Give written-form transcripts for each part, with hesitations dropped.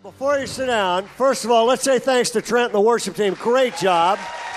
Before you sit down, first of all, let's say thanks to Trent and the worship team. Great job.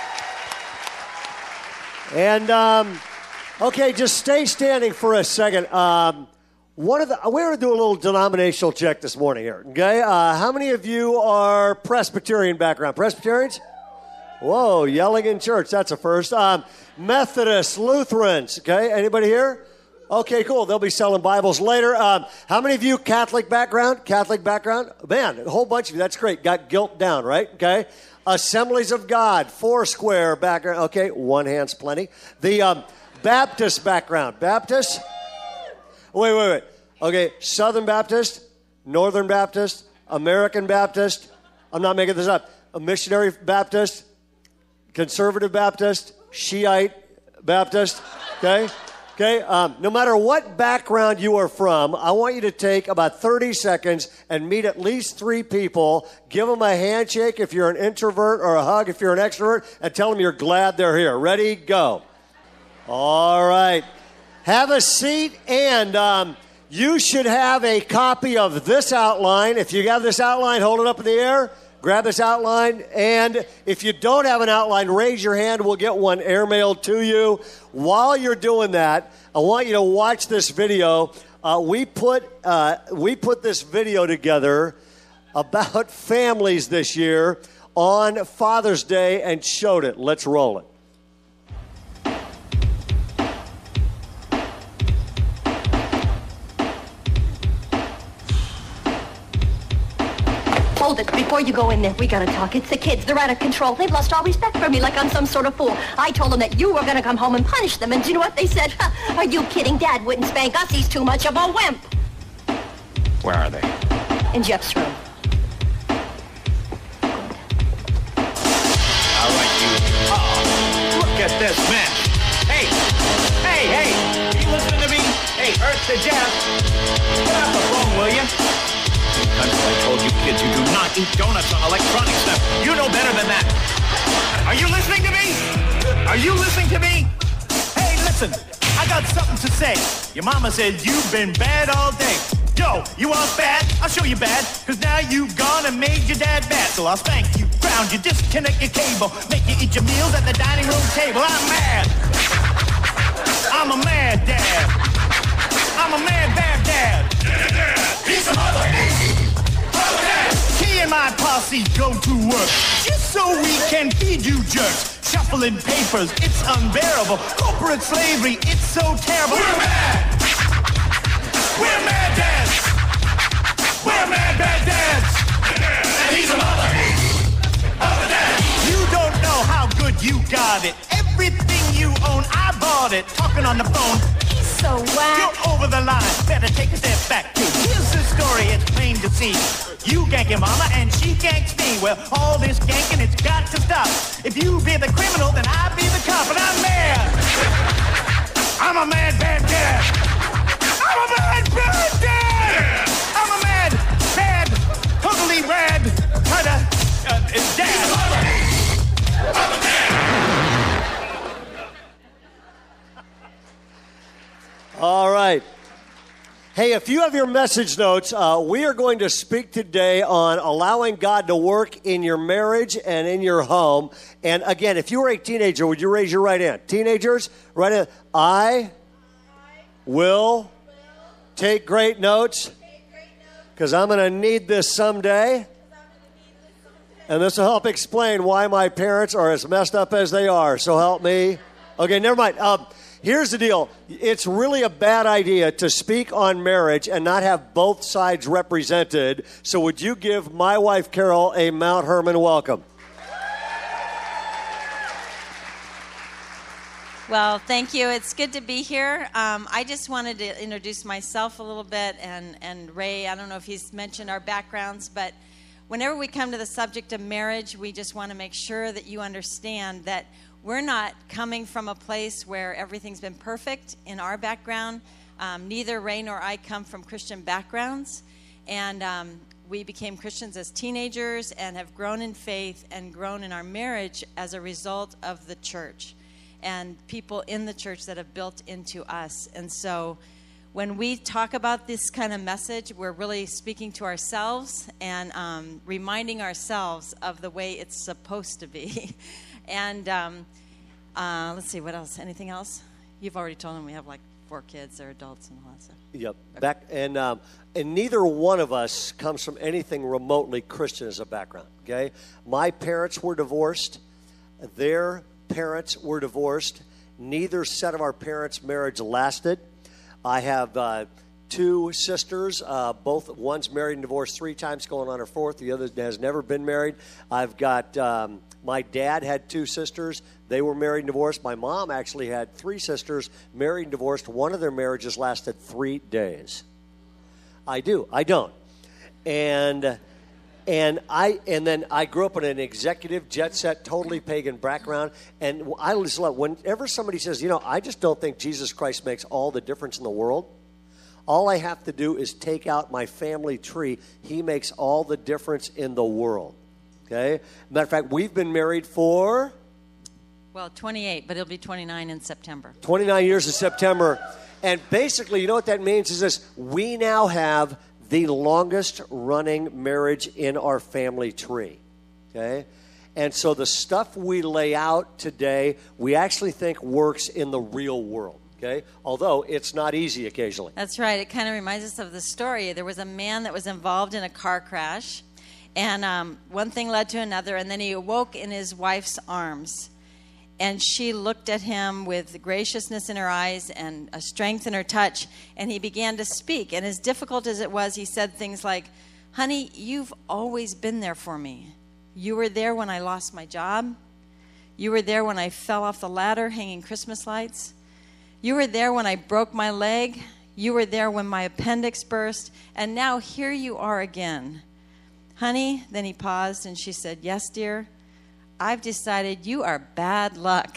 And, okay, just stay standing for a second. We're going to do a little denominational check this morning here, okay? How many of you are Presbyterian background? Presbyterians? Whoa, yelling in church, that's a first. Methodists, Lutherans, okay? Anybody here? Okay, cool. They'll be selling Bibles later. How many of you Catholic background? Catholic background? Man, a whole bunch of you. That's great. Got guilt down, right? Okay. Assemblies of God, Foursquare background. Okay, one hand's plenty. The Baptist background. Baptist? Wait. Okay, Southern Baptist, Northern Baptist, American Baptist. I'm not making this up. A missionary Baptist, Conservative Baptist, Shiite Baptist. Okay? Okay, no matter what background you are from, I want you to take about 30 seconds and meet at least 3 people. Give them a handshake if you're an introvert or a hug if you're an extrovert, and tell them you're glad they're here. Ready? Go. All right. Have a seat, and you should have a copy of this outline. If you have this outline, hold it up in the air. Grab this outline, and if you don't have an outline, raise your hand. We'll get one airmailed to you. While you're doing that, I want you to watch this video. We put this video together about families this year on Father's Day and showed it. Let's roll it. Hold it. Before you go in there, we gotta talk. It's the kids. They're out of control. They've lost all respect for me like I'm some sort of fool. I told them that you were gonna come home and punish them, and do you know what they said? Are you kidding? Dad wouldn't spank us. He's too much of a wimp. Where are they? In Jeff's room. All right, you. Oh, look at this mess. Hey, you listen to me? Hey, Earth to Jeff. Get off the phone, will you? I told you kids you do not eat donuts on electronic stuff. You know better than that. Are you listening to me? Are you listening to me? Hey, listen, I got something to say. Your mama said you've been bad all day. Yo, you want bad? I'll show you bad. Cause now you've gone and made your dad bad. So I'll spank you, ground you, disconnect your cable, make you eat your meals at the dining room table. I'm mad. I'm a mad dad. I'm a mad bad dad. He's a mother. He and my posse go to work just so we can feed you jerks. Shuffling papers, it's unbearable. Corporate slavery, it's so terrible. We're mad. We're mad dads. We're mad bad dads. And he's a mother of a dad. You don't know how good you got it. Everything you own, I bought it. Talking on the phone. So whack. You're over the line. Better take a step back, too. Here's the story, it's plain to see. You gank your mama and she ganks me. Well, all this ganking, it's got to stop. If you be the criminal, then I be the cop. And I'm mad. I'm a mad bad dad. I'm a mad bad dad. I'm a mad bad, totally rad kind of dad. I'm a dad. All right. Hey, if you have your message notes, we are going to speak today on allowing God to work in your marriage and in your home. And again, if you were a teenager, would you raise your right hand? Teenagers, right hand. I will take great notes because I'm going to need this someday. And this will help explain why my parents are as messed up as they are. So help me. Okay, never mind. Here's the deal. It's really a bad idea to speak on marriage and not have both sides represented. So would you give my wife, Carol, a Mount Hermon welcome? Well, thank you. It's good to be here. I just wanted to introduce myself a little bit, and Ray, I don't know if he's mentioned our backgrounds, but whenever we come to the subject of marriage, we just want to make sure that you understand that we're not coming from a place where everything's been perfect in our background. Neither Ray nor I come from Christian backgrounds. And we became Christians as teenagers and have grown in faith and grown in our marriage as a result of the church and people in the church that have built into us. And so when we talk about this kind of message, we're really speaking to ourselves and reminding ourselves of the way it's supposed to be. And let's see, what else? Anything else? You've already told them we have like 4 kids. They're adults and all that stuff. Yep. Back and neither one of us comes from anything remotely Christian as a background. Okay. My parents were divorced. Their parents were divorced. Neither set of our parents' marriage lasted. I have 2 sisters. One's married and divorced 3 times, going on her 4th. The other has never been married. I've got my dad had 2 sisters. They were married and divorced. My mom actually had 3 sisters, married and divorced. One of their marriages lasted 3 days. I do. I don't. And then I grew up in an executive, jet set, totally pagan background. And I just love, whenever somebody says, I just don't think Jesus Christ makes all the difference in the world. All I have to do is take out my family tree. He makes all the difference in the world. Okay? Matter of fact, we've been married for... Well, 28, but it'll be 29 in September. 29 years in September. And basically, you know what that means is this. We now have the longest running marriage in our family tree. Okay? And so the stuff we lay out today, we actually think works in the real world. Okay? Although it's not easy occasionally. That's right. It kind of reminds us of the story. There was a man that was involved in a car crash, and one thing led to another, and then he awoke in his wife's arms. And she looked at him with graciousness in her eyes and a strength in her touch, and he began to speak. And as difficult as it was, he said things like, "Honey, you've always been there for me. You were there when I lost my job. You were there when I fell off the ladder hanging Christmas lights. You were there when I broke my leg. You were there when my appendix burst. And now here you are again. Honey," then he paused, and she said, "Yes, dear. I've decided you are bad luck."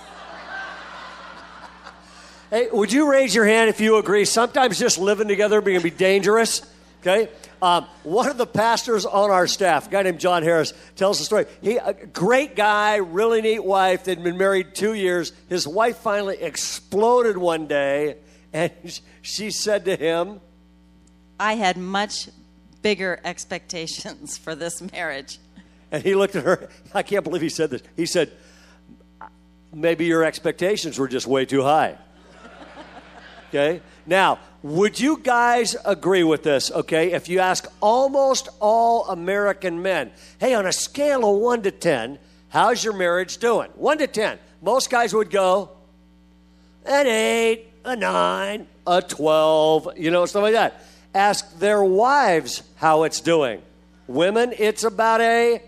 Hey, would you raise your hand if you agree? Sometimes just living together can be dangerous. Okay? One of the pastors on our staff, a guy named John Harris, tells the story. A great guy, really neat wife. They'd been married 2 years. His wife finally exploded one day, and she said to him, "I had much bigger expectations for this marriage." And he looked at her. I can't believe he said this. He said, "Maybe your expectations were just way too high." Okay? Now, would you guys agree with this, okay? If you ask almost all American men, hey, on a scale of 1 to 10, how's your marriage doing? 1 to 10. Most guys would go, an 8, a 9, a 12, stuff like that. Ask their wives how it's doing. Women, it's about a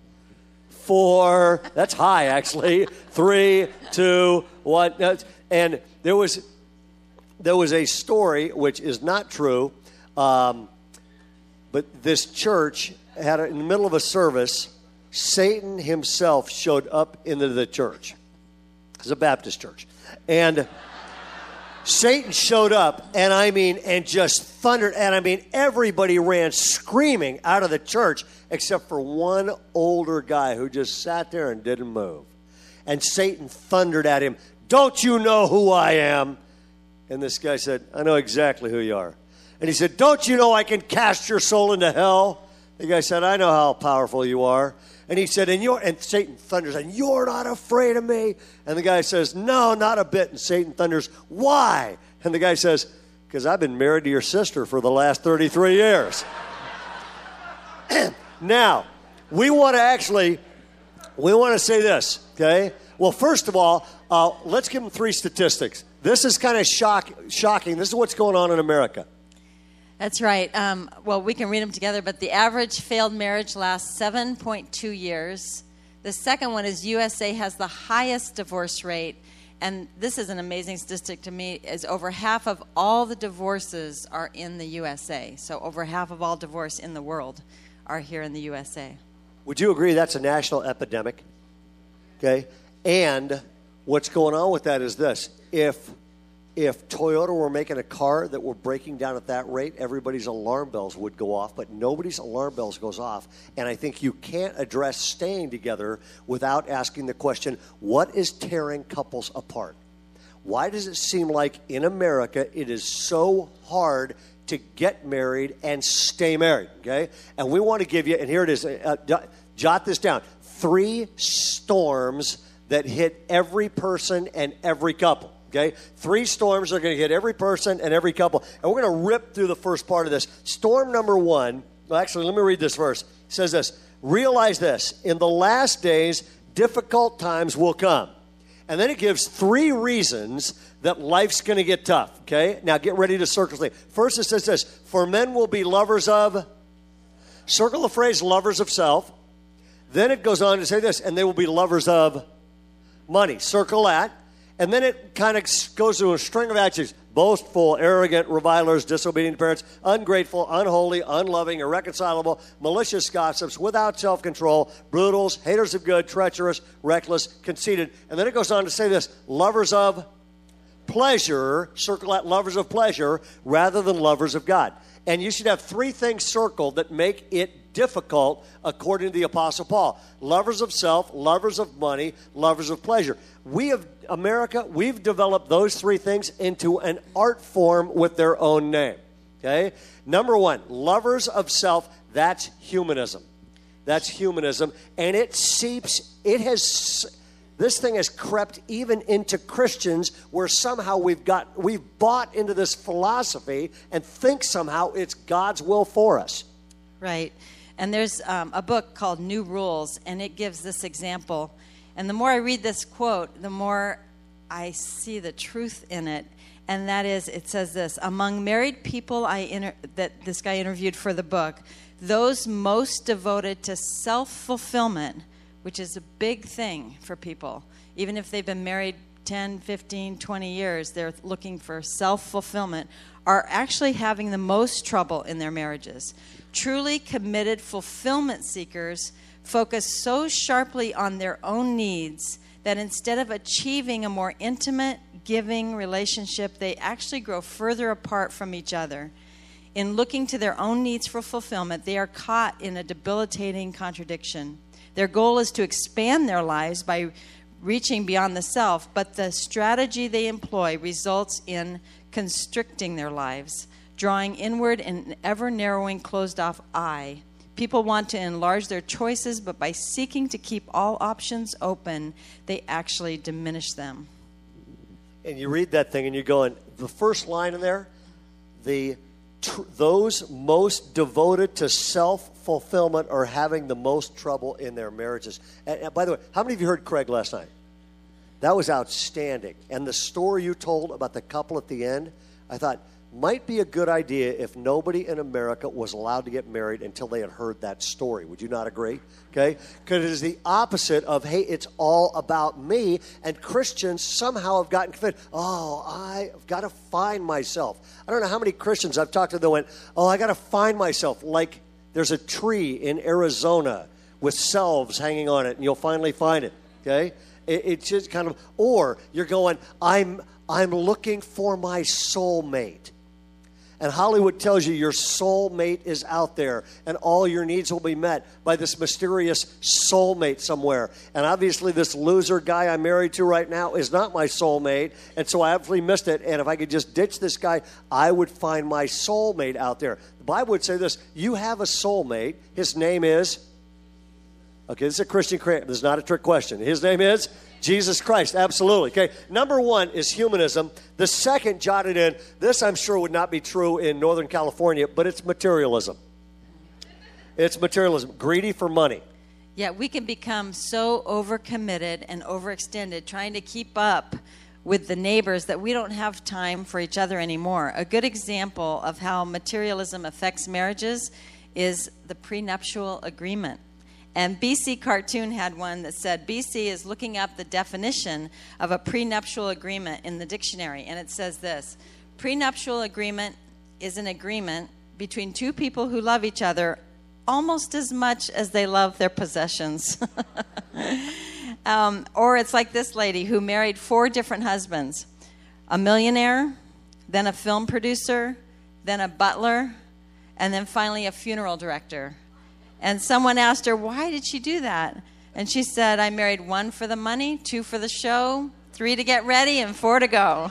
4. That's high, actually. 3, 2, 1. And there was a story, which is not true, but this church had, in the middle of a service, Satan himself showed up into the church. It's a Baptist church. And Satan showed up, and just thundered, and everybody ran screaming out of the church except for one older guy who just sat there and didn't move. And Satan thundered at him, "Don't you know who I am?" And this guy said, "I know exactly who you are." And he said, "Don't you know I can cast your soul into hell?" The guy said, "I know how powerful you are." And he said, and Satan thunders, "And you're not afraid of me?" And the guy says, "No, not a bit." And Satan thunders, "Why?" And the guy says, "Because I've been married to your sister for the last 33 years. Now, we want to say this, okay? Well, first of all, let's give them 3 statistics. This is kind of shocking. This is what's going on in America. That's right. Well, we can read them together, but the average failed marriage lasts 7.2 years. The second one is USA has the highest divorce rate, and this is an amazing statistic to me, is over half of all the divorces are in the USA. So over half of all divorce in the world are here in the USA. Would you agree that's a national epidemic? Okay? And what's going on with that is this. If Toyota were making a car that were breaking down at that rate, everybody's alarm bells would go off, but nobody's alarm bells goes off. And I think you can't address staying together without asking the question, what is tearing couples apart? why does it seem like in America it is so hard to get married and stay married, okay? And we want to give you, and here it is, jot this down, 3 storms that hit every person and every couple, okay? 3 storms are going to hit every person and every couple. And we're going to rip through the first part of this. Storm number 1, well, actually, let me read this verse. It says this, realize this, in the last days, difficult times will come. And then it gives 3 reasons that life's going to get tough, okay? Now get ready to circle things. First it says this, for men will be lovers of, circle the phrase lovers of self. Then it goes on to say this, and they will be lovers of money. Circle that. And then it kind of goes through a string of adjectives. Boastful, arrogant, revilers, disobedient parents, ungrateful, unholy, unloving, irreconcilable, malicious gossips, without self-control, brutals, haters of good, treacherous, reckless, conceited. And then it goes on to say this, lovers of pleasure, circle that, lovers of pleasure, rather than lovers of God. And you should have 3 things circled that make it difficult, according to the Apostle Paul. Lovers of self, lovers of money, lovers of pleasure. We've developed those 3 things into an art form with their own name. Okay? Number 1, lovers of self, that's humanism. That's humanism. And this thing has crept even into Christians where somehow we've bought into this philosophy and think somehow it's God's will for us. Right. And there's a book called New Rules, and it gives this example. And the more I read this quote, the more I see the truth in it. And that is, it says this, among married people that this guy interviewed for the book, those most devoted to self-fulfillment, which is a big thing for people. Even if they've been married 10, 15, 20 years, they're looking for self-fulfillment, are actually having the most trouble in their marriages. Truly committed fulfillment seekers focus so sharply on their own needs that instead of achieving a more intimate, giving relationship, they actually grow further apart from each other. In looking to their own needs for fulfillment, they are caught in a debilitating contradiction. Their goal is to expand their lives by reaching beyond the self, but the strategy they employ results in constricting their lives, drawing inward an ever-narrowing, closed-off eye. People want to enlarge their choices, but by seeking to keep all options open, they actually diminish them. And you read that thing and you're going, the first line in there, those most devoted to self-fulfillment are having the most trouble in their marriages. And by the way, how many of you heard Craig last night? That was outstanding. And the story you told about the couple at the end, I thought, might be a good idea if nobody in America was allowed to get married until they had heard that story. Would you not agree? Okay? Because it is the opposite of, hey, it's all about me. And Christians somehow have gotten convinced, I've got to find myself. I don't know how many Christians I've talked to that went, I got to find myself. Like there's a tree in Arizona with selves hanging on it, and you'll finally find it. Okay? It's just kind of, or you're going, I'm looking for my soulmate. And Hollywood tells you your soulmate is out there and all your needs will be met by this mysterious soulmate somewhere. And obviously this loser guy I'm married to right now is not my soulmate, and so I absolutely missed it. And if I could just ditch this guy, I would find my soulmate out there. The Bible would say this, you have a soulmate. His name is, okay, this is a Christian, this is not a trick question. His name is Jesus Christ, absolutely. Okay, number 1 is humanism. The second, jotted in, this I'm sure would not be true in Northern California, but it's materialism. It's materialism, greedy for money. Yeah, we can become so overcommitted and overextended trying to keep up with the neighbors that we don't have time for each other anymore. A good example of how materialism affects marriages is the prenuptial agreement. And BC Cartoon had one that said, BC is looking up the definition of a prenuptial agreement in the dictionary. And it says this, prenuptial agreement is an agreement between 2 people who love each other almost as much as they love their possessions. Or it's like this lady who married 4 different husbands, a millionaire, then a film producer, then a butler, and then finally a funeral director. And someone asked her, why did she do that? And she said, I married 1 for the money, 2 for the show, 3 to get ready and 4 to go.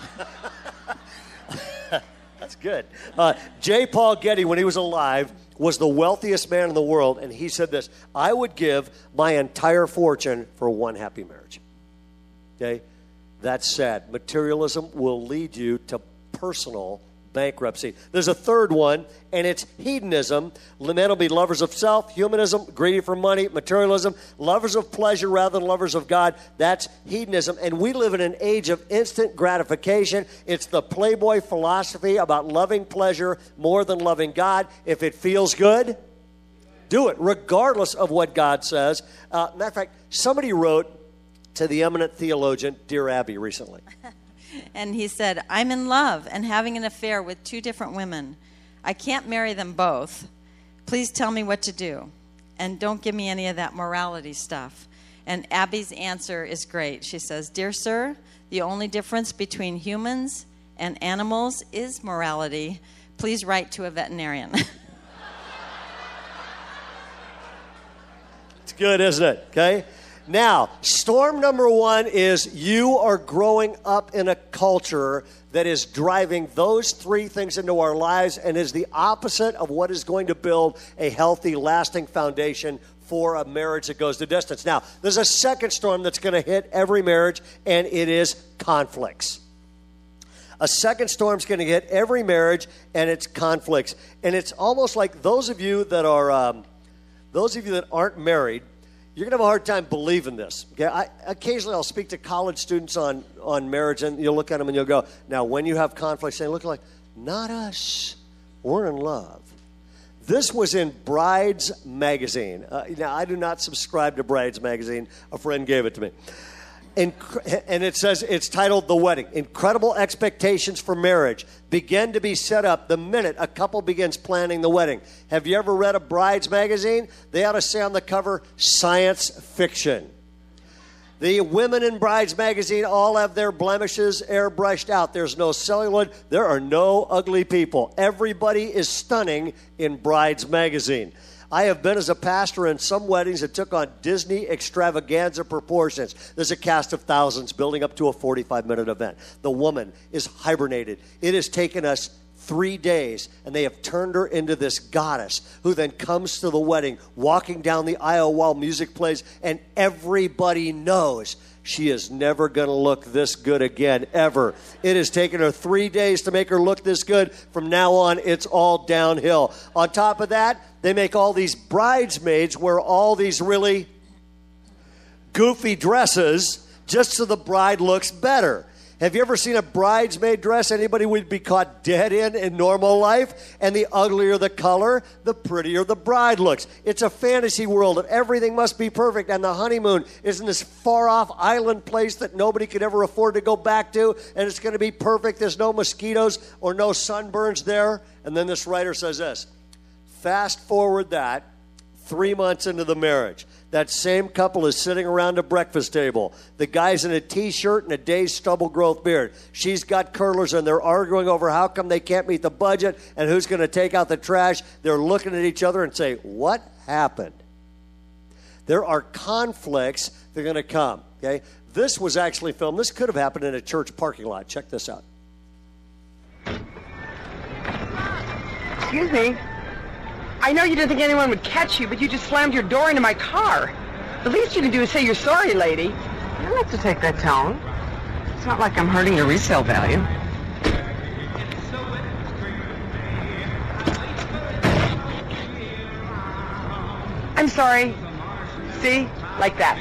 That's good. J. Paul Getty, when he was alive, was the wealthiest man in the world, and he said this: I would give my entire fortune for one happy marriage. Okay? That's sad. Materialism will lead you to personal bankruptcy. There's a third one, and it's hedonism. Men will be lovers of self, humanism, greedy for money, materialism, lovers of pleasure rather than lovers of God. That's hedonism. And we live in an age of instant gratification. It's the Playboy philosophy about loving pleasure more than loving God. If it feels good, do it, regardless of what God says. Matter of fact, somebody wrote to the eminent theologian, Dear Abby, recently. And he said, I'm in love and having an affair with 2 different women. I can't marry them both. Please tell me what to do. And don't give me any of that morality stuff. And Abby's answer is great. She says, Dear sir, the only difference between humans and animals is morality. Please write to a veterinarian. It's good, isn't it? Okay? Now, storm number 1 is you are growing up in a culture that is driving those 3 things into our lives and is the opposite of what is going to build a healthy, lasting foundation for a marriage that goes the distance. Now, there's a second storm that's going to hit every marriage, and it is conflicts. A second storm's going to hit every marriage, and it's conflicts. And it's almost like those of you that aren't married, you're going to have a hard time believing this. Okay? Occasionally I'll speak to college students on marriage, and you'll look at them and you'll go, now when you have conflicts, they look like, not us. We're in love. This was in Brides Magazine. Now, I do not subscribe to Brides Magazine. A friend gave it to me. And it says, it's titled The Wedding. Incredible expectations for marriage begin to be set up the minute a couple begins planning the wedding. Have you ever read a Brides magazine? They ought to say on the cover, science fiction. The women in Brides magazine all have their blemishes airbrushed out. There's no celluloid. There are no ugly people. Everybody is stunning in Brides magazine. I have been as a pastor in some weddings that took on Disney extravaganza proportions. There's a cast of thousands building up to a 45-minute event. The woman is hibernated. It has taken us 3 days, and they have turned her into this goddess who then comes to the wedding, walking down the aisle while music plays, and everybody knows she is never going to look this good again, ever. It has taken her 3 days to make her look this good. From now on, it's all downhill. On top of that, they make all these bridesmaids wear all these really goofy dresses just so the bride looks better. Have you ever seen a bridesmaid dress anybody would be caught dead in normal life? And the uglier the color, the prettier the bride looks. It's a fantasy world of everything must be perfect, and the honeymoon is in this far-off island place that nobody could ever afford to go back to, and it's going to be perfect. There's no mosquitoes or no sunburns there. And then this writer says this: fast forward that 3 months into the marriage. That same couple is sitting around a breakfast table. The guy's in a T-shirt and a day's stubble growth beard. She's got curlers, and they're arguing over how come they can't meet the budget and who's going to take out the trash. They're looking at each other and say, what happened? There are conflicts that are going to come. Okay, this was actually filmed. This could have happened in a church parking lot. Check this out. Excuse me. I know you didn't think anyone would catch you, but you just slammed your door into my car. The least you can do is say you're sorry, lady. You don't have to take that tone. It's not like I'm hurting your resale value. I'm sorry. See? Like that.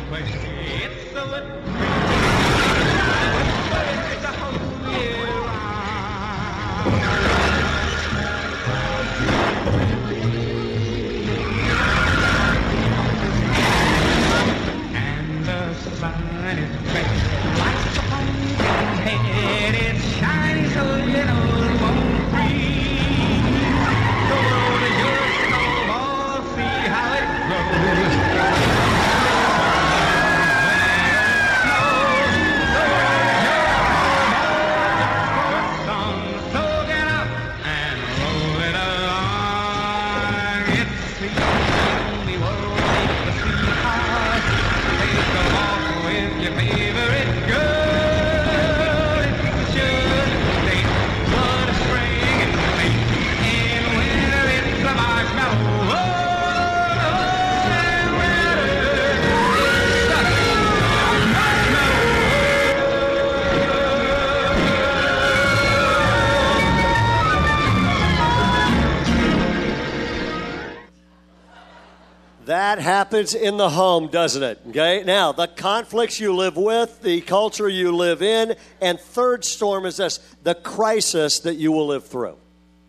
play. It's a little it's a whole year and the sun is red like a pumpkin head. It's shiny so you know it won't freeze. The world is your snowball, see how it grows. That happens in the home, doesn't it? Okay. Now, the conflicts you live with, the culture you live in, and third storm is this, the crisis that you will live through.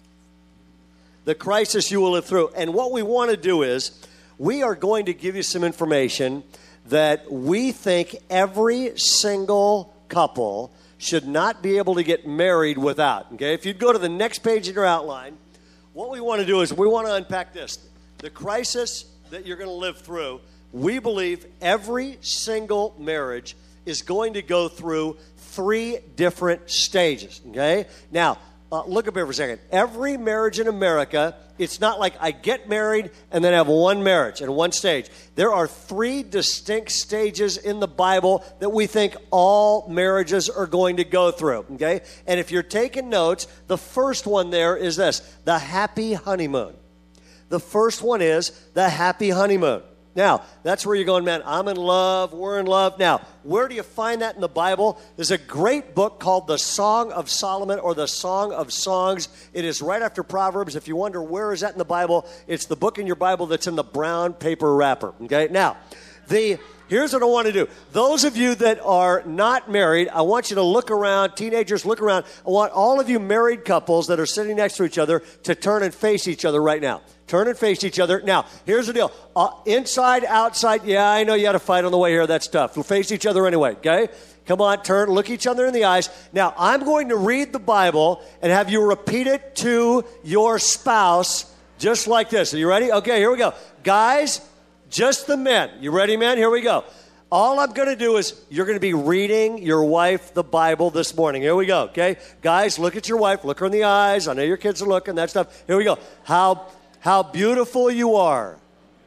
The crisis you will live through. And what we want to do is, we are going to give you some information that we think every single couple should not be able to get married without. Okay. If you'd go to the next page in your outline, what we want to do is we want to unpack this. The crisis that you're going to live through, we believe every single marriage is going to go through 3 different stages, okay? Now, look up here for a second. Every marriage in America, it's not like I get married and then have one marriage and one stage. There are 3 distinct stages in the Bible that we think all marriages are going to go through, okay? And if you're taking notes, the first one there is this, the happy honeymoon. The first one is the happy honeymoon. Now, that's where you're going, man, I'm in love, we're in love. Now, where do you find that in the Bible? There's a great book called The Song of Solomon or The Song of Songs. It is right after Proverbs. If you wonder where is that in the Bible, it's the book in your Bible that's in the brown paper wrapper. Okay, now, here's what I want to do. Those of you that are not married, I want you to look around, teenagers, look around. I want all of you married couples that are sitting next to each other to turn and face each other right now. Turn and face each other. Now, here's the deal. Inside, outside, yeah, I know you had a fight on the way here. That's tough. We'll face each other anyway, okay? Come on, turn, look each other in the eyes. Now, I'm going to read the Bible and have you repeat it to your spouse just like this. Are you ready? Okay, here we go. Guys, just the men. You ready, men? Here we go. All I'm going to do is you're going to be reading your wife the Bible this morning. Here we go, okay? Guys, look at your wife. Look her in the eyes. I know your kids are looking, that stuff. Here we go. How beautiful you are,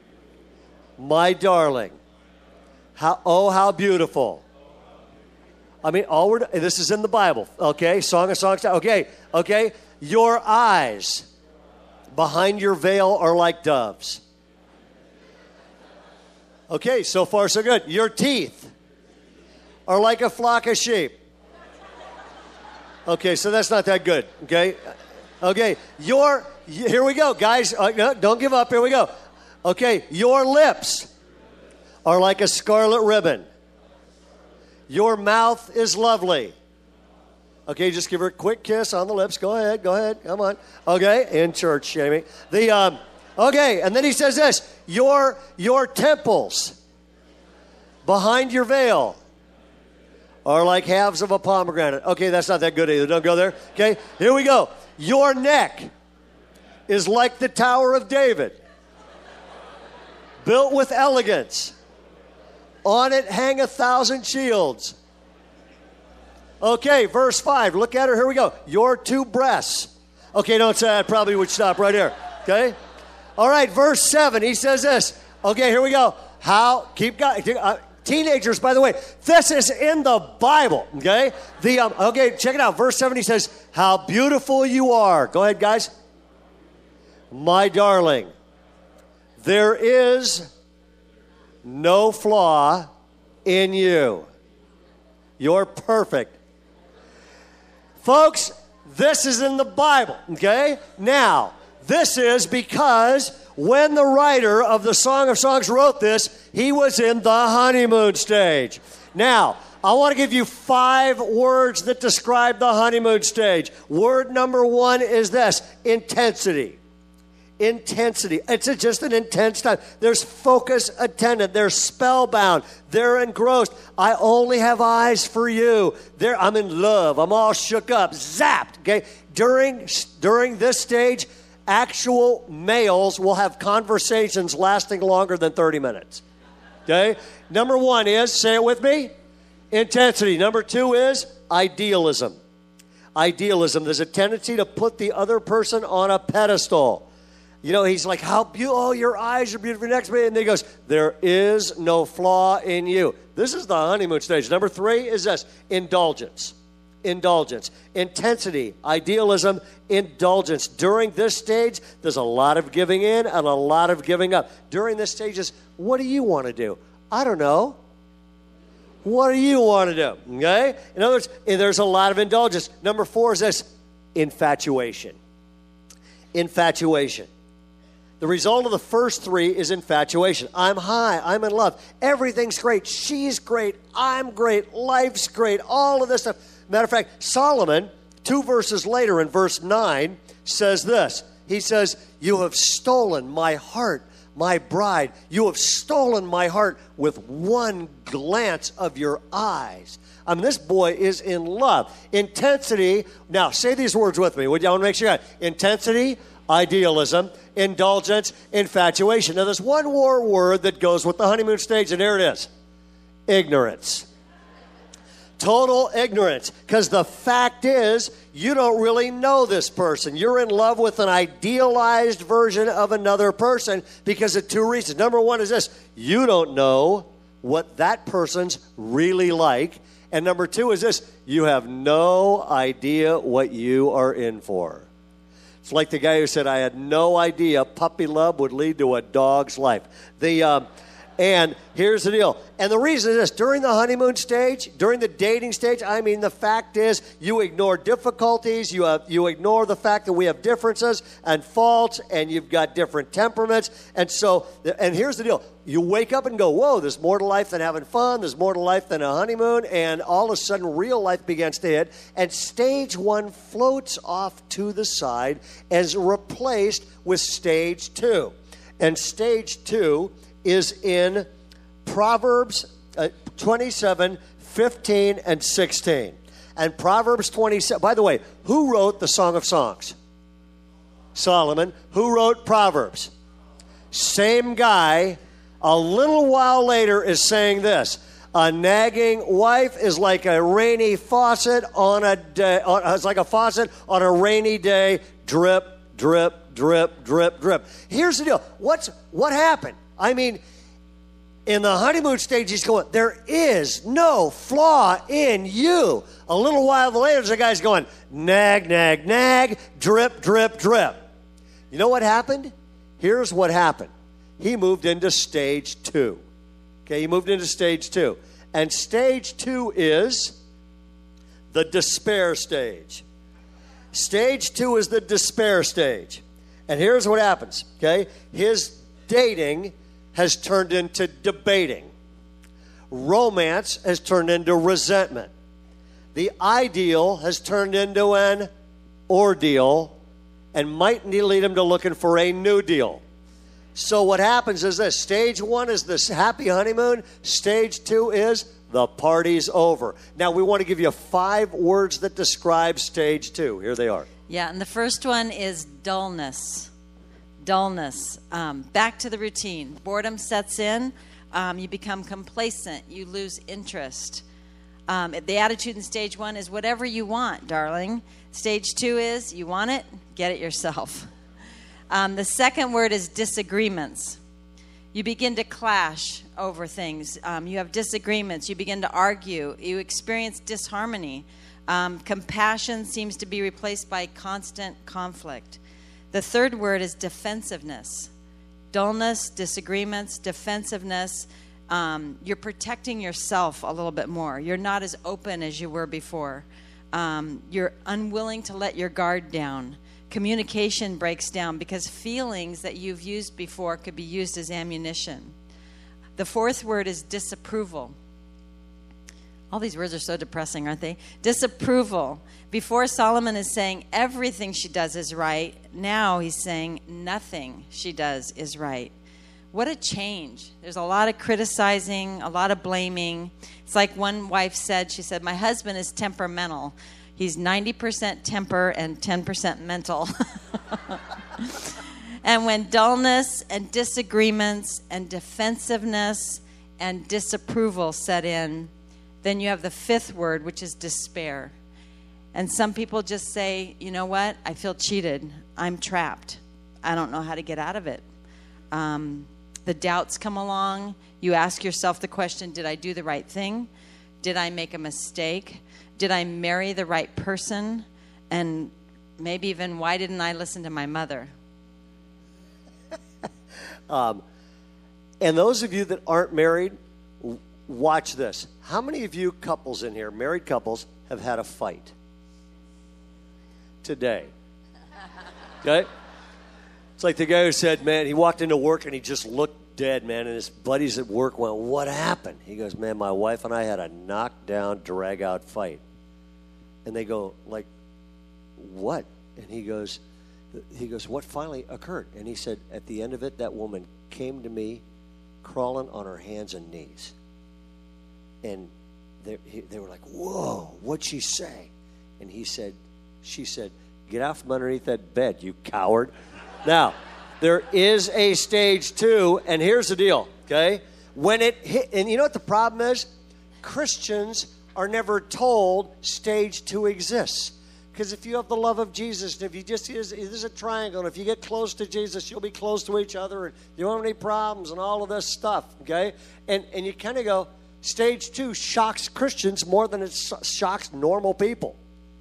my darling. How beautiful. I mean, this is in the Bible, okay? Song of Songs. Okay. Your eyes behind your veil are like doves. Okay, so far so good. Your teeth are like a flock of sheep. Okay, so that's not that good, okay? Okay, here we go, guys. No, don't give up. Here we go. Okay, your lips are like a scarlet ribbon. Your mouth is lovely. Okay, just give her a quick kiss on the lips. Go ahead. Come on. Okay, in church, Jamie. Okay, and then he says this. Your temples behind your veil are like halves of a pomegranate. Okay, that's not that good either. Don't go there. Okay, here we go. Your neck is like the Tower of David, built with elegance. On it hang 1,000 shields. Okay, verse 5. Look at her. Here we go. Your 2 breasts. Okay, don't say that. Probably would stop right here. Okay? All right, verse 7. He says this. Okay, here we go. Keep going. Teenagers, by the way, this is in the Bible, okay? Okay, check it out. Verse 7, he says, how beautiful you are. Go ahead, guys. My darling, there is no flaw in you. You're perfect. Folks, this is in the Bible, okay? Now, This is because when the writer of the Song of Songs wrote this, he was in the honeymoon stage. Now, I want to give you 5 words that describe the honeymoon stage. Word number 1 is this: intensity. Intensity. It's just an intense time. There's focus attendant. They're spellbound. They're engrossed. I only have eyes for you. I'm in love. I'm all shook up. Zapped. Okay. During this stage, actual males will have conversations lasting longer than 30 minutes. Okay. Number 1 is, say it with me, intensity. Number 2 is idealism. Idealism. There's a tendency to put the other person on a pedestal. You know, he's like, how beautiful, oh, your eyes are beautiful next to me. And then he goes, there is no flaw in you. This is the honeymoon stage. Number 3 is this: indulgence. Indulgence. Intensity, idealism, indulgence. During this stage, there's a lot of giving in and a lot of giving up. During this stage is, what do you want to do? I don't know. What do you want to do? Okay? In other words, there's a lot of indulgence. Number 4 is this: infatuation. Infatuation. The result of the first 3 is infatuation. I'm high. I'm in love. Everything's great. She's great. I'm great. Life's great. All of this stuff. Matter of fact, Solomon, 2 verses later in verse 9, says this. He says, you have stolen my heart, my bride. You have stolen my heart with one glance of your eyes. I mean, this boy is in love. Intensity. Now, say these words with me. Would you? I want to make sure you got it. Intensity, idealism, indulgence, infatuation. Now, there's one more word that goes with the honeymoon stage, and there it is: ignorance. Total ignorance. Because the fact is, you don't really know this person. You're in love with an idealized version of another person because of 2 reasons. Number 1 is this: you don't know what that person's really like. And number 2 is this: you have no idea what you are in for. It's like the guy who said, I had no idea puppy love would lead to a dog's life. And here's the deal. And the reason is this: during the honeymoon stage, during the dating stage, I mean, the fact is, you ignore difficulties, you ignore the fact that we have differences and faults, and you've got different temperaments. And here's the deal. You wake up and go, whoa, there's more to life than having fun. There's more to life than a honeymoon. And all of a sudden, real life begins to hit. And stage 1 floats off to the side and is replaced with stage 2. And stage 2 is in Proverbs 27, 15, and 16. And Proverbs 27, by the way, who wrote the Song of Songs? Solomon. Who wrote Proverbs? Same guy. A little while later is saying this: a nagging wife is like a rainy faucet on a day. It's like a faucet on a rainy day. Drip, drip, drip, drip, drip. Here's the deal. What happened? I mean, in the honeymoon stage, he's going, there is no flaw in you. A little while later, the guy's going, nag, nag, nag, drip, drip, drip. You know what happened? Here's what happened. He moved into stage 2. Okay, he moved into stage 2. And stage 2 is the despair stage. Stage 2 is the despair stage. And here's what happens, okay? His dating has turned into debating. Romance has turned into resentment. The ideal has turned into an ordeal and might lead him to looking for a new deal. So what happens is this: stage 1 is this happy honeymoon. Stage 2 is the party's over. Now, we want to give you 5 words that describe stage 2. Here they are. Yeah, and the first one is dullness. Dullness. Back to the routine. Boredom sets in. You become complacent. You lose interest. The attitude in stage 1 is whatever you want, darling. Stage 2 is you want it, get it yourself. The second word is disagreements. You begin to clash over things. You have disagreements. You begin to argue. You experience disharmony. Compassion seems to be replaced by constant conflict. The third word is defensiveness. Dullness, disagreements, defensiveness. You're protecting yourself a little bit more. You're not as open as you were before. You're unwilling to let your guard down. Communication breaks down because feelings that you've used before could be used as ammunition. The fourth word is disapproval. All these words are so depressing, aren't they? Disapproval. Before, Solomon is saying everything she does is right. Now he's saying nothing she does is right. What a change. There's a lot of criticizing, a lot of blaming. It's like one wife said, she said, my husband is temperamental. He's 90% temper and 10% mental. And when dullness and disagreements and defensiveness and disapproval set in, then you have the fifth word, which is despair. And some people just say, you know what? I feel cheated. I'm trapped. I don't know how to get out of it. The doubts come along. You ask yourself the question, did I do the right thing? Did I make a mistake? Did I marry the right person? And maybe even, why didn't I listen to my mother? And those of you that aren't married, watch this. How many of you couples in here, married couples, have had a fight today? Okay? It's like the guy who said, man, he walked into work and he just looked dead, man, and his buddies at work went, what happened? He goes, man, my wife and I had a knockdown, drag-out fight. And they go, like, what? And he goes, what finally occurred? And he said, at the end of it, that woman came to me crawling on her hands and knees. And they were like, whoa, what'd she say? And she said, get out from underneath that bed, you coward. Now, there is a stage 2, and here's the deal, okay? When it hit, and you know what the problem is? Christians are never told stage 2 exists. Because if you have the love of Jesus, and if you just, there's a triangle, and if you get close to Jesus, you'll be close to each other, and you don't have any problems, and all of this stuff, okay? And you kind of go, stage 2 shocks Christians more than it shocks normal people.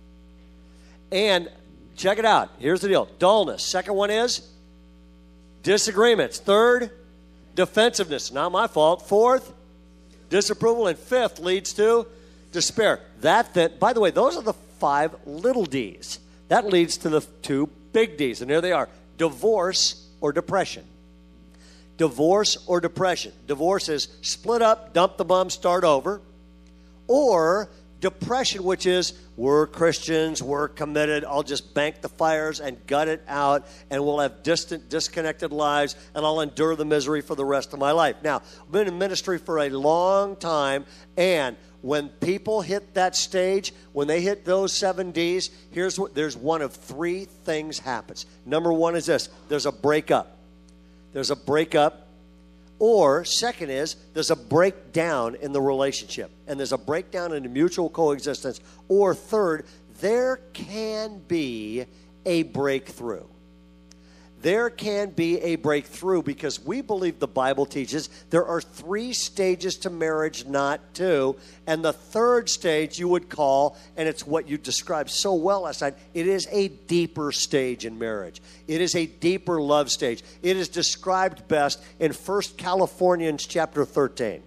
And check it out. Here's the deal. Dullness. Second one is disagreements. Third, defensiveness. Not my fault. Fourth, disapproval. And fifth leads to despair. By the way, those are the 5 little D's. That leads to the 2 big D's. And here they are. Divorce or depression. Divorce or depression. Divorce is split up, dump the bum, start over. Or depression, which is we're Christians, we're committed, I'll just bank the fires and gut it out, and we'll have distant, disconnected lives, and I'll endure the misery for the rest of my life. Now, I've been in ministry for a long time, and when people hit that stage, when they hit those 7 Ds, there's one of 3 things happens. Number 1 is this. There's a breakup. There's a breakup. Or, second is, there's a breakdown in the relationship. And there's a breakdown in the mutual coexistence. Or third, there can be a breakthrough. There can be a breakthrough because we believe the Bible teaches there are 3 stages to marriage, not 2. And the third stage you would call, and it's what you described so well last night, it is a deeper stage in marriage. It is a deeper love stage. It is described best in 1 Californians chapter 13.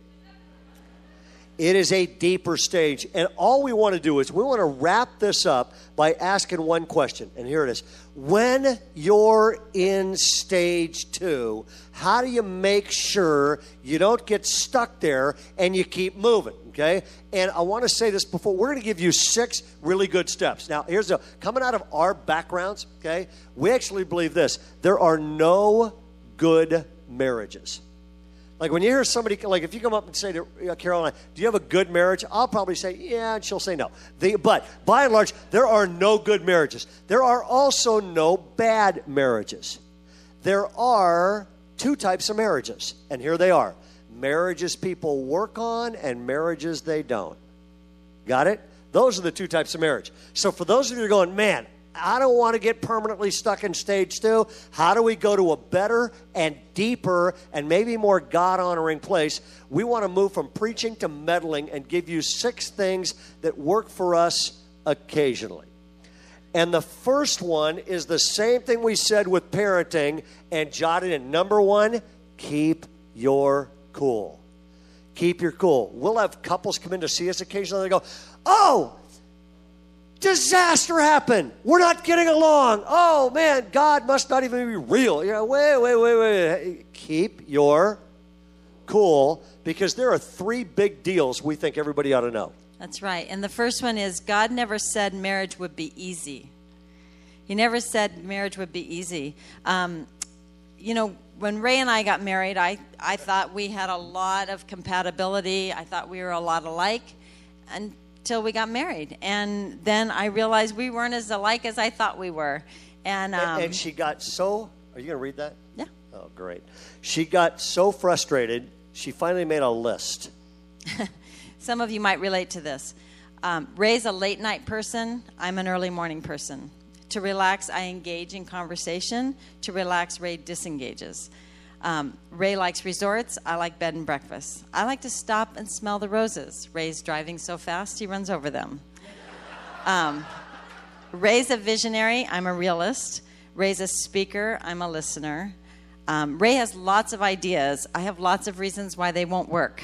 It is a deeper stage. And all we want to do is we want to wrap this up by asking one question. And here it is. When you're in stage 2, how do you make sure you don't get stuck there and you keep moving? Okay? And I want to say this before. We're going to give you 6 really good steps. Now, here's the coming out of our backgrounds, okay? We actually believe this. There are no good marriages. Like when you hear somebody, like if you come up and say to Caroline, do you have a good marriage? I'll probably say, yeah, and she'll say no. But by and large, there are no good marriages. There are also no bad marriages. There are 2 types of marriages, and here they are. Marriages people work on and marriages they don't. Got it? Those are the 2 types of marriage. So for those of you who are going, man, I don't want to get permanently stuck in stage 2. How do we go to a better and deeper and maybe more God-honoring place? We want to move from preaching to meddling and give you 6 things that work for us occasionally. And the first one is the same thing we said with parenting and jotted in. Number 1, keep your cool. Keep your cool. We'll have couples come in to see us occasionally and they go, oh, Disaster happened. We're not getting along. Oh, man, God must not even be real. Wait. Keep your cool, because there are 3 big deals we think everybody ought to know. That's right. And the first one is God never said marriage would be easy. He never said marriage would be easy. When Ray and I got married, I thought we had a lot of compatibility. I thought we were a lot alike until we got married. And then I realized we weren't as alike as I thought we were. And she got so... Are you going to read that? Yeah. Oh, great. She got so frustrated, she finally made a list. Some of you might relate to this. Ray's a late night person. I'm an early morning person. To relax, I engage in conversation. To relax, Ray disengages. Ray likes resorts. I like bed and breakfast. I like to stop and smell the roses. Ray's driving so fast, he runs over them. Ray's a visionary. I'm a realist. Ray's a speaker. I'm a listener. Ray has lots of ideas. I have lots of reasons why they won't work.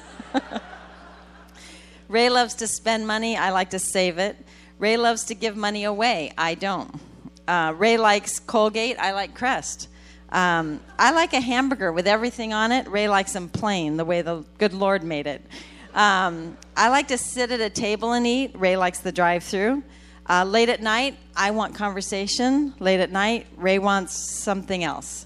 Ray loves to spend money. I like to save it. Ray loves to give money away. I don't. Ray likes Colgate. I like Crest. I like a hamburger with everything on it. Ray likes them plain, the way the good Lord made it. I like to sit at a table and eat. Ray likes the drive-thru. Late at night, I want conversation. Late at night, Ray wants something else.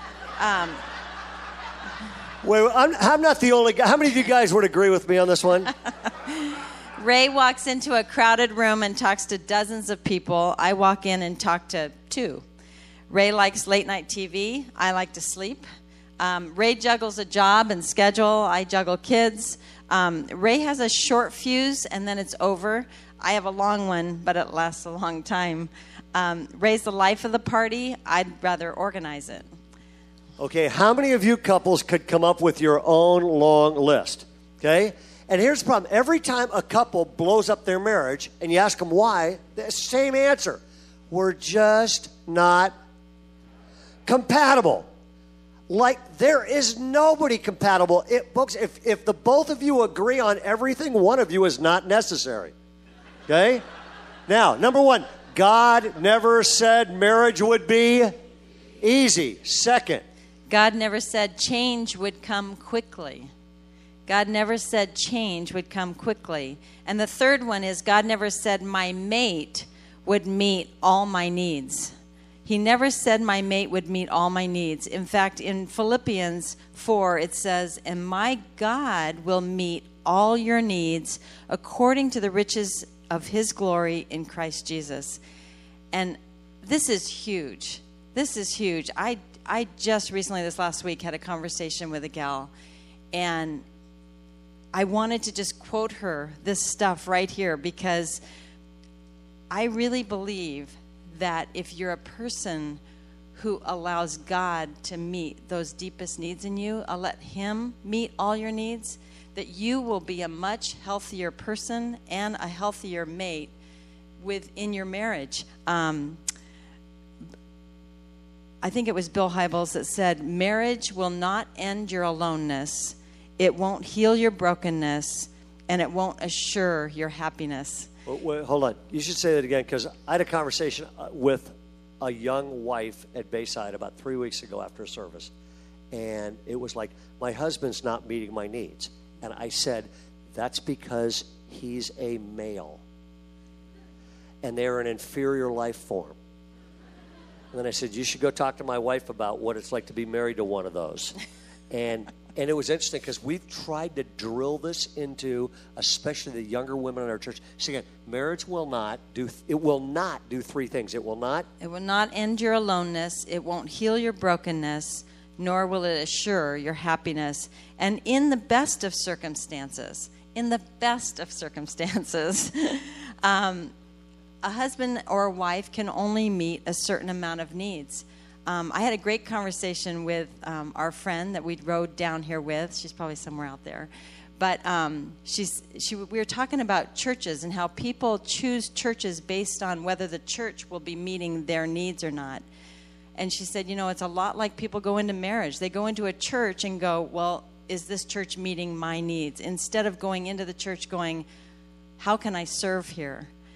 Wait, I'm not the only guy. How many of you guys would agree with me on this one? Ray walks into a crowded room and talks to dozens of people. I walk in and talk to 2. Ray likes late night TV. I like to sleep. Ray juggles a job and schedule. I juggle kids. Ray has a short fuse and then it's over. I have a long one, but it lasts a long time. Ray's the life of the party. I'd rather organize it. Okay, how many of you couples could come up with your own long list? Okay? And here's the problem. Every time a couple blows up their marriage and you ask them why, the same answer. We're just not compatible. Like, there is nobody compatible. Folks, if the both of you agree on everything, one of you is not necessary. Okay? Now, number 1, God never said marriage would be easy. Second, God never said change would come quickly. God never said change would come quickly. And the third one is God never said my mate would meet all my needs. He never said my mate would meet all my needs. In fact, in Philippians 4, it says, and my God will meet all your needs according to the riches of his glory in Christ Jesus. And this is huge. This is huge. I just recently, this last week, had a conversation with a gal, and I wanted to just quote her this stuff right here, because I really believe that if you're a person who allows God to meet those deepest needs in you, let him meet all your needs, that you will be a much healthier person and a healthier mate within your marriage. I think it was Bill Hybels that said, marriage will not end your aloneness, it won't heal your brokenness, and it won't assure your happiness. Wait, hold on. You should say that again, because I had a conversation with a young wife at Bayside about 3 weeks ago after a service, and it was like, my husband's not meeting my needs. And I said, that's because he's a male, and they're an inferior life form. And then I said, you should go talk to my wife about what it's like to be married to one of those. And it was interesting because we've tried to drill this into, especially the younger women in our church. So again, marriage will not do 3 things. It will not end your aloneness. It won't heal your brokenness, nor will it assure your happiness. And in the best of circumstances, a husband or a wife can only meet a certain amount of needs. I had a great conversation with our friend that we rode down here with. She's probably somewhere out there. But we were talking about churches and how people choose churches based on whether the church will be meeting their needs or not. And she said, it's a lot like people go into marriage. They go into a church and go, well, is this church meeting my needs? Instead of going into the church going, how can I serve here?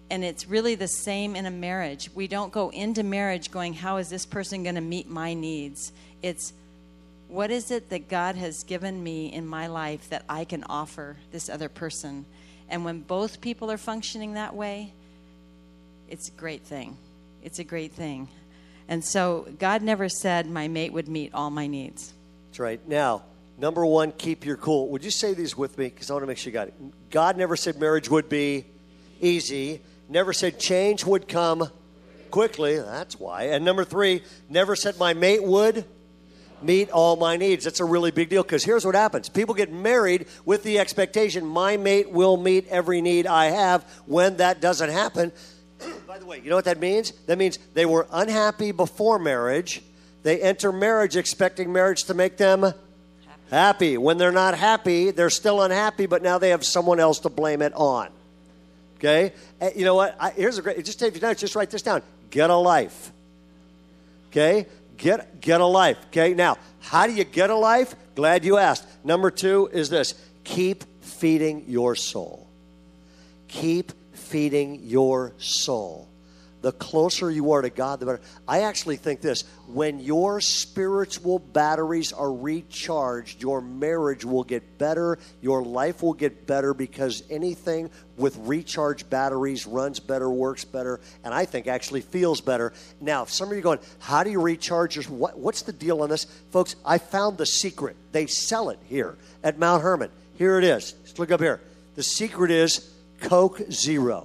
And it's really the same in a marriage. We don't go into marriage going, how is this person going to meet my needs? It's, what is it that God has given me in my life that I can offer this other person? And when both people are functioning that way, it's a great thing. It's a great thing. And so God never said my mate would meet all my needs. That's right. Now, number one, keep your cool. Would you say these with me? Because I want to make sure you got it. God never said marriage would be easy. Never said change would come quickly. That's why. And number three, never said my mate would meet all my needs. That's a really big deal, because here's what happens. People get married with the expectation my mate will meet every need I have. When that doesn't happen, by the way, you know what that means? That means they were unhappy before marriage. They enter marriage expecting marriage to make them happy. When they're not happy, they're still unhappy, but now they have someone else to blame it on. Okay? You know what? Here's a great, just take your notes, just write this down. Get a life. Okay? Get a life. Okay? Now, how do you get a life? Glad you asked. Number two is this. Keep feeding your soul. Keep feeding your soul. The closer you are to God, the better. I actually think this. When your spiritual batteries are recharged, your marriage will get better. Your life will get better, because anything with recharged batteries runs better, works better, and I think actually feels better. Now, if some of you are going, how do you recharge your, what's the deal on this? Folks, I found the secret. They sell it here at Mount Hermon. Here it is. Just look up here. The secret is Coke Zero.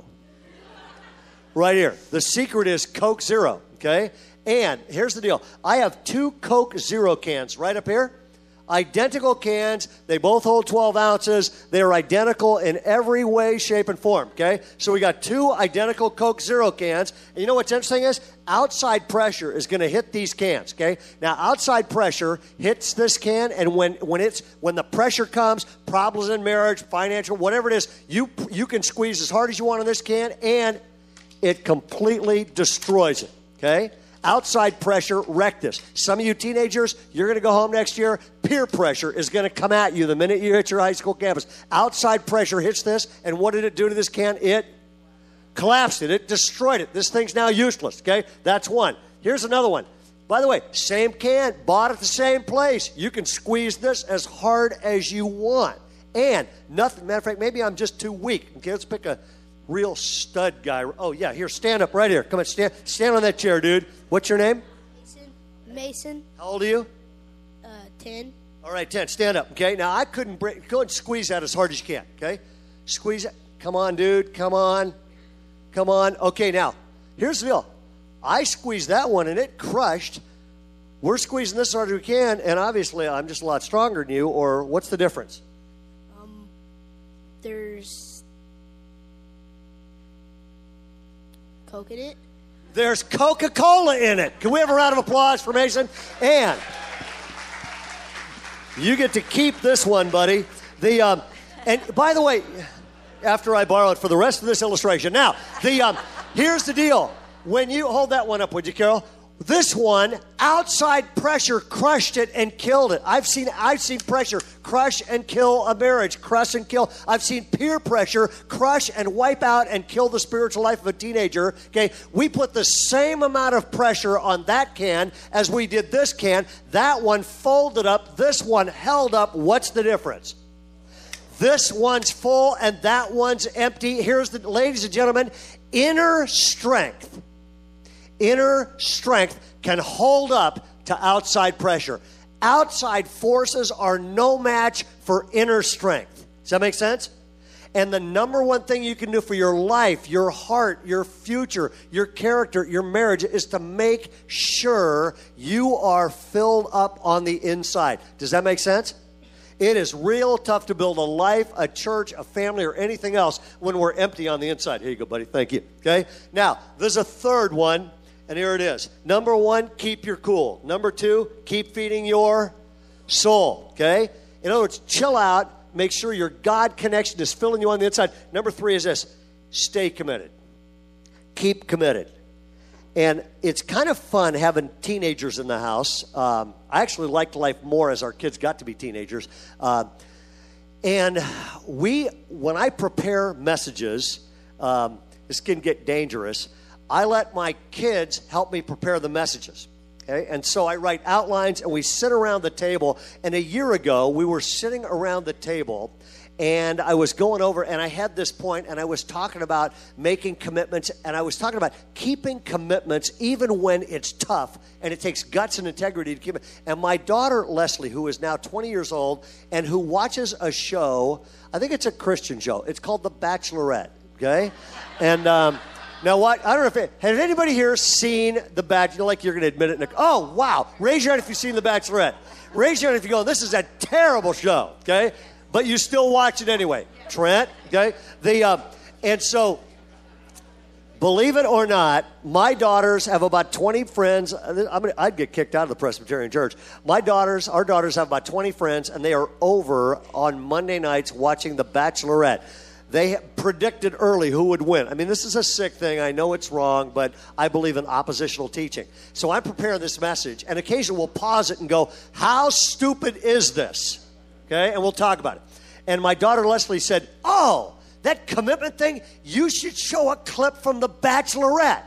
Right here. The secret is Coke Zero, okay? And here's the deal. I have 2 Coke Zero cans right up here. Identical cans. They both hold 12 ounces. They're identical in every way, shape, and form, okay? So we got 2 identical Coke Zero cans. And you know what's interesting is? Outside pressure is going to hit these cans, okay? Now, outside pressure hits this can, and when the pressure comes, problems in marriage, financial, whatever it is, you can squeeze as hard as you want on this can, and it completely destroys it, okay? Outside pressure wrecked this. Some of you teenagers, you're going to go home next year. Peer pressure is going to come at you the minute you hit your high school campus. Outside pressure hits this, and what did it do to this can? It collapsed it. It destroyed it. This thing's now useless, okay? That's one. Here's another one. By the way, same can, bought at the same place. You can squeeze this as hard as you want. And nothing, matter of fact, maybe I'm just too weak. Okay, let's pick a real stud guy. Oh, yeah, here, stand up right here. Come on, stand on that chair, dude. What's your name? Mason. How old are you? 10. All right, 10. Stand up, okay? Now, I couldn't break. Go and squeeze that as hard as you can, okay? Squeeze it. Come on, dude. Come on. Come on. Okay, now, here's the deal. I squeezed that one, and it crushed. We're squeezing this as hard as we can, and obviously I'm just a lot stronger than you, or what's the difference? There's Coke in it. There's Coca-Cola in it. Can we have a round of applause for Mason? And you get to keep this one, buddy. And by the way, after I borrow it for the rest of this illustration. Now, here's the deal. When you hold that one up, would you, Carol? This one, outside pressure crushed it and killed it. I've seen pressure crush and kill a marriage, crush and kill. I've seen peer pressure crush and wipe out and kill the spiritual life of a teenager. Okay, we put the same amount of pressure on that can as we did this can. That one folded up. This one held up. What's the difference? This one's full and that one's empty. Here's the, ladies and gentlemen, inner strength. Inner strength can hold up to outside pressure. Outside forces are no match for inner strength. Does that make sense? And the number one thing you can do for your life, your heart, your future, your character, your marriage is to make sure you are filled up on the inside. Does that make sense? It is real tough to build a life, a church, a family, or anything else when we're empty on the inside. Here you go, buddy. Thank you. Okay? Now, there's a third one. And here it is. Number one, keep your cool. Number two, keep feeding your soul. Okay? In other words, chill out. Make sure your God connection is filling you on the inside. Number three is this. Stay committed. Keep committed. And it's kind of fun having teenagers in the house. I actually liked life more as our kids got to be teenagers. And when I prepare messages, this can get dangerous. I let my kids help me prepare the messages. Okay? And so I write outlines, and we sit around the table. And a year ago, we were sitting around the table, and I was going over, and I had this point, and I was talking about making commitments, and I was talking about keeping commitments even when it's tough, and it takes guts and integrity to keep it. And my daughter, Leslie, who is now 20 years old, and who watches a show, I think it's a Christian show. It's called The Bachelorette, okay? And now what? I don't know if has anybody here seen The Bachelor? Like you're going to admit it, Nick. Oh, wow. Raise your hand if you've seen The Bachelorette. Raise your hand if you go, this is a terrible show, okay? But you still watch it anyway. Trent, okay? And so, believe it or not, my daughters have about 20 friends. I'd get kicked out of the Presbyterian Church. Our daughters have about 20 friends, and they are over on Monday nights watching The Bachelorette. They predicted early who would win. I mean, this is a sick thing. I know it's wrong, but I believe in oppositional teaching. So I'm preparing this message, and occasionally we'll pause it and go, how stupid is this? Okay, and we'll talk about it. And my daughter Leslie said, oh, that commitment thing, you should show a clip from The Bachelorette.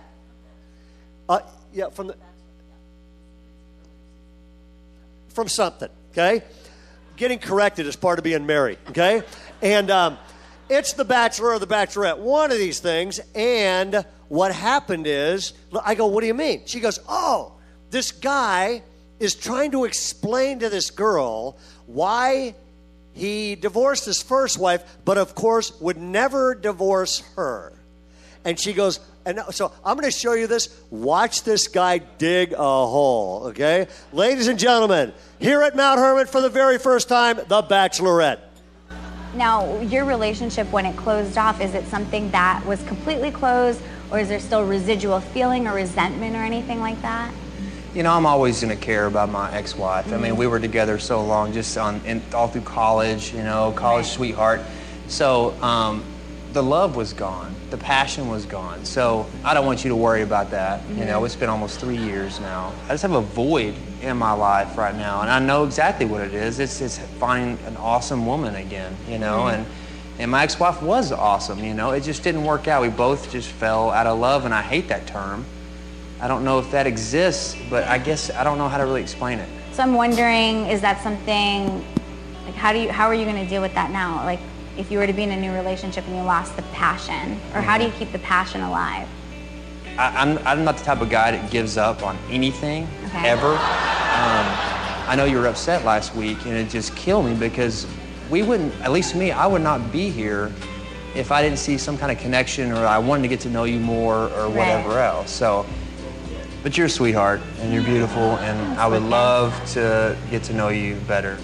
From something, okay? Getting corrected is part of being married, okay? And it's The Bachelor or The Bachelorette, one of these things. And what happened is, I go, what do you mean? She goes, oh, this guy is trying to explain to this girl why he divorced his first wife, but of course would never divorce her. And she goes, and so I'm going to show you this. Watch this guy dig a hole, okay? Ladies and gentlemen, here at Mount Hermon for the very first time, The Bachelorette. Now, your relationship, when it closed off, is it something that was completely closed, or is there still residual feeling or resentment or anything like that? You know, I'm always going to care about my ex-wife. Mm-hmm. I mean, we were together so long, just all through college, you know, college sweetheart. So the love was gone. The passion was gone. So I don't want you to worry about that. Mm-hmm. You know, it's been almost 3 years now. I just have a void in my life right now, and I know exactly what it is. It's finding an awesome woman again, you know, mm-hmm. and my ex-wife was awesome, you know. It just didn't work out. We both just fell out of love, and I hate that term. I don't know if that exists, but I guess I don't know how to really explain it. So I'm wondering, is that something, like how are you going to deal with that now? Like if you were to be in a new relationship and you lost the passion, or how do you keep the passion alive? I'm not the type of guy that gives up on anything, ever. I know you were upset last week, and it just killed me because we wouldn't, at least me, I would not be here if I didn't see some kind of connection, or I wanted to get to know you more, or whatever else. So. But you're a sweetheart, and you're beautiful, and I would love to get to know you better.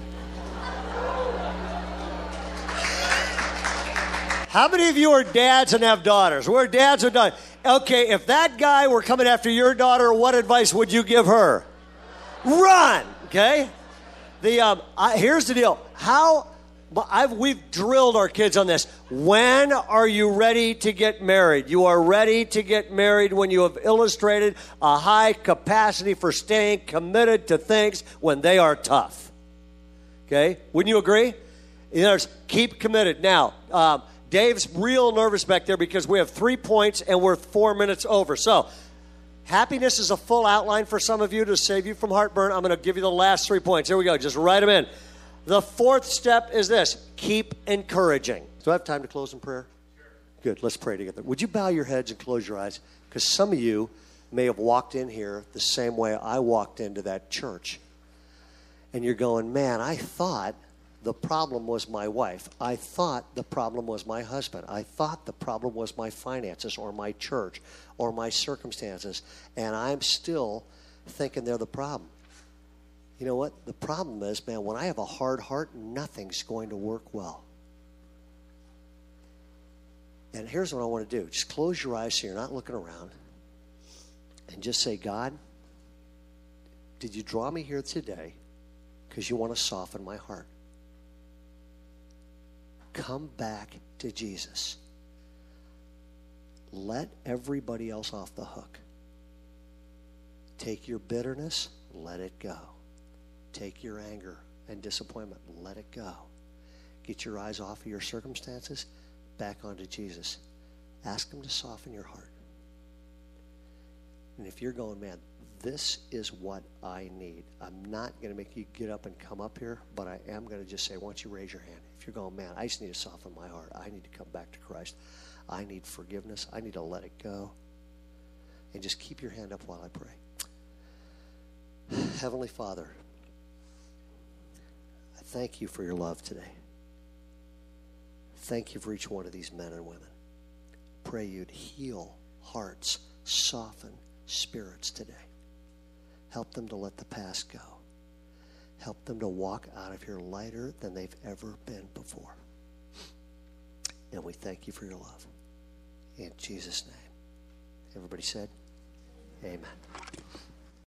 How many of you are dads and have daughters? We're dads or daughters. Okay, if that guy were coming after your daughter, what advice would you give her? Run, okay? Here's the deal. We've drilled our kids on this. When are you ready to get married? You are ready to get married when you have illustrated a high capacity for staying committed to things when they are tough. Okay? Wouldn't you agree? In other words, keep committed. Now, Dave's real nervous back there because we have 3 points and we're 4 minutes over. So, happiness is a full outline for some of you to save you from heartburn. I'm going to give you the last 3 points. Here we go. Just write them in. The fourth step is this. Keep encouraging. Do I have time to close in prayer? Sure. Good. Let's pray together. Would you bow your heads and close your eyes? Because some of you may have walked in here the same way I walked into that church. And you're going, man, I thought the problem was my wife. I thought the problem was my husband. I thought the problem was my finances or my church or my circumstances. And I'm still thinking they're the problem. You know what? The problem is, man, when I have a hard heart, nothing's going to work well. And here's what I want to do. Just close your eyes so you're not looking around. And just say, God, did you draw me here today because you want to soften my heart? Come back to Jesus. Let everybody else off the hook. Take your bitterness, let it go. Take your anger and disappointment, let it go. Get your eyes off of your circumstances, back onto Jesus. Ask him to soften your heart. And if you're going, man, this is what I need. I'm not going to make you get up and come up here, but I am going to just say, why don't you raise your hand? If you're going, man, I just need to soften my heart. I need to come back to Christ. I need forgiveness. I need to let it go. And just keep your hand up while I pray. Heavenly Father, I thank you for your love today. Thank you for each one of these men and women. Pray you'd heal hearts, soften spirits today. Help them to let the past go. Help them to walk out of here lighter than they've ever been before. And we thank you for your love. In Jesus' name. Everybody said, amen.